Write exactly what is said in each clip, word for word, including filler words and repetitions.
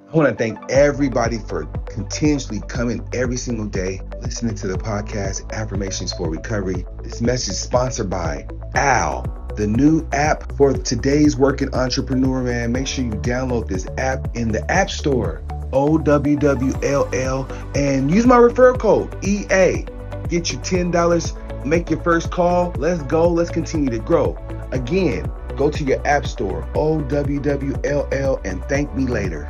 I want to thank everybody for continuously coming every single day, listening to the podcast, Affirmations for Recovery. This message is sponsored by Al, the new app for today's working entrepreneur, man. Make sure you download this app in the App Store, O W W L L, and use my referral code, E A. Get you ten dollars, make your first call. Let's go. Let's continue to grow. Again, go to your App Store, O W W L L, and thank me later.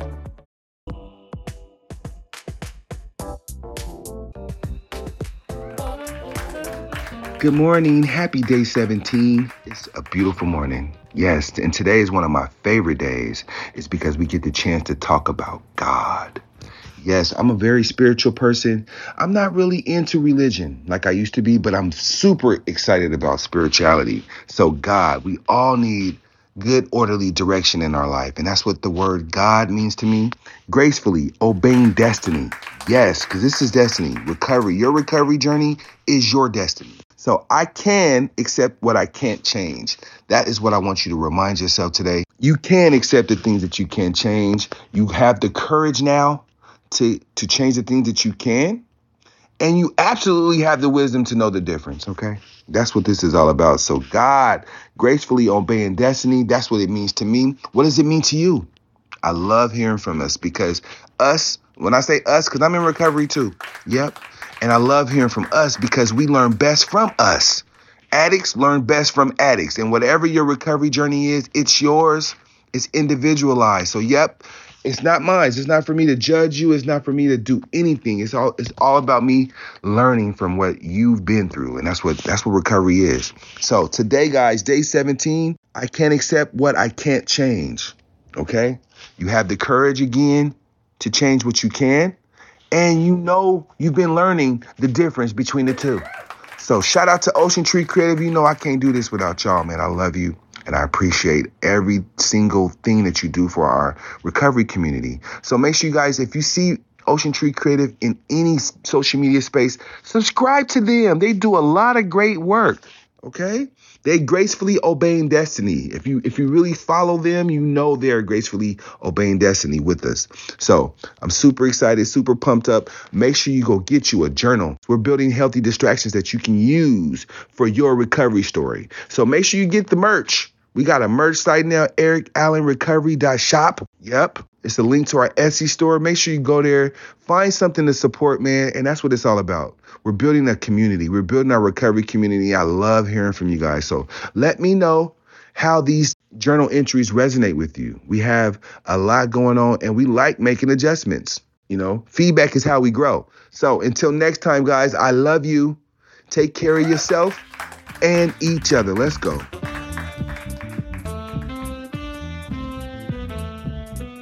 Good morning. Happy day seventeen. It's a beautiful morning. Yes, and today is one of my favorite days. It's because we get the chance to talk about God. Yes, I'm a very spiritual person. I'm not really into religion like I used to be, but I'm super excited about spirituality. So God, we all need good, orderly direction in our life. And that's what the word God means to me. Gracefully obeying destiny. Yes, because this is destiny. Recovery. Your recovery journey is your destiny. So I can accept what I can't change. That is what I want you to remind yourself today. You can accept the things that you can't change. You have the courage now to, to change the things that you can. And you absolutely have the wisdom to know the difference, okay? That's what this is all about. So God, gracefully obeying destiny, that's what it means to me. What does it mean to you? I love hearing from us because us, when I say us, because I'm in recovery too. Yep. And I love hearing from us because we learn best from us. Addicts learn best from addicts. And whatever your recovery journey is, it's yours. It's individualized. So, yep, it's not mine. It's not for me to judge you. It's not for me to do anything. It's all it's all about me learning from what you've been through. And that's what that's what recovery is. So today, guys, day seventeen, I can't accept what I can't change. OK, you have the courage again to change what you can. And you know you've been learning the difference between the two. So shout out to Ocean Tree Creative. You know I can't do this without y'all, man. I love you. And I appreciate every single thing that you do for our recovery community. So make sure you guys, if you see Ocean Tree Creative in any social media space, subscribe to them. They do a lot of great work. OK, they gracefully obeying destiny. If you if you really follow them, you know they're gracefully obeying destiny with us. So I'm super excited, super pumped up. Make sure you go get you a journal. We're building healthy distractions that you can use for your recovery story. So make sure you get the merch. We got a merch site now, eric allen recovery dot shop. Yep. It's a link to our Etsy store. Make sure you go there, find something to support, man. And that's what it's all about. We're building a community. We're building our recovery community. I love hearing from you guys. So let me know how these journal entries resonate with you. We have a lot going on and we like making adjustments. You know, feedback is how we grow. So until next time, guys, I love you. Take care of yourself and each other. Let's go.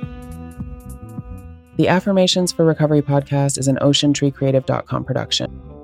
The Affirmations for Recovery podcast is an ocean tree creative dot com production.